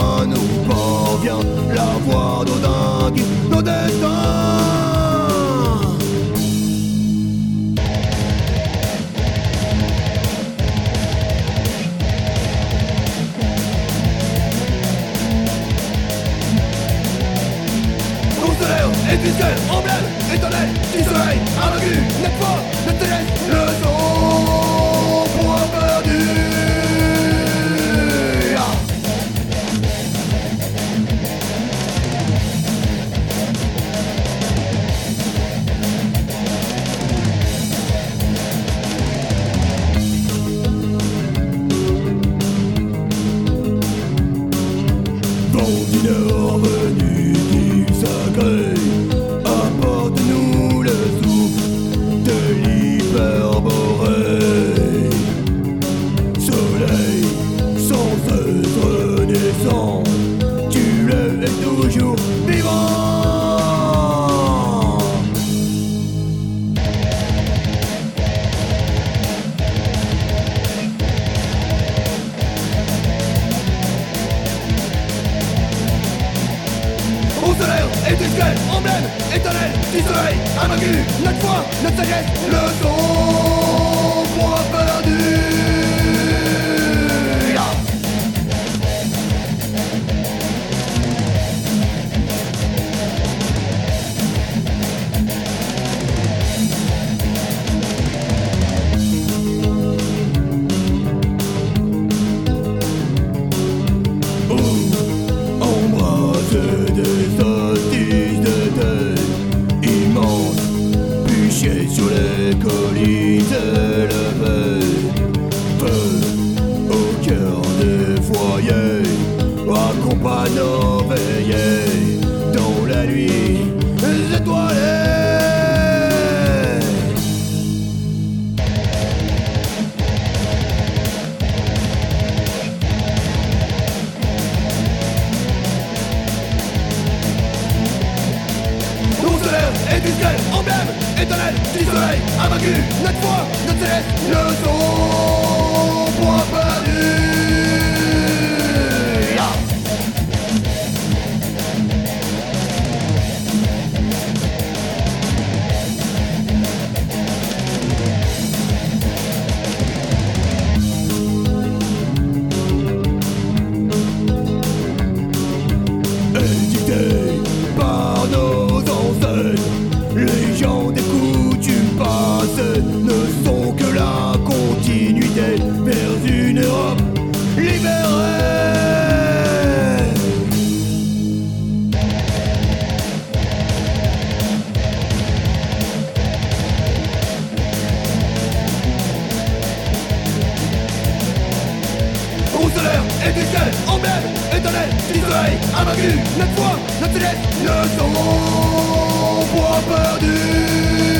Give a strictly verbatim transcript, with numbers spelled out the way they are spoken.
chemin nous parvient, la voie nos dingues, nos destins. Étincelle, emblème, étonnel, du soleil, invaincu, notre foi, notre céleste, le son pour un perdu. Bandineur venu qui s'agrée, apporte-nous le souffle de l'hyperborée. Soleil sans être naissant, tu le es toujours vivant. Au solaire, étincelle, emblème, éternel, du soleil, invaincu, notre foi, notre sagesse, le son pour un perdu. Des hosties de terre immenses, bûchés sur les collines élevées. Feu au cœur des foyers, accompagnant veillées dans la nuit étoilée. Étincelle, emblème, éternel, du soleil, invaincu, notre foi, notre céleste, le son pour un perdu. Édité par nos ancêtres, les gens des coutumes passées ne sont que la continuité vers une Europe libérée. Au solaire, étincelle, emblème, éternel, du soleil, invaincu, notre foi, notre céleste, le son pour un perdu.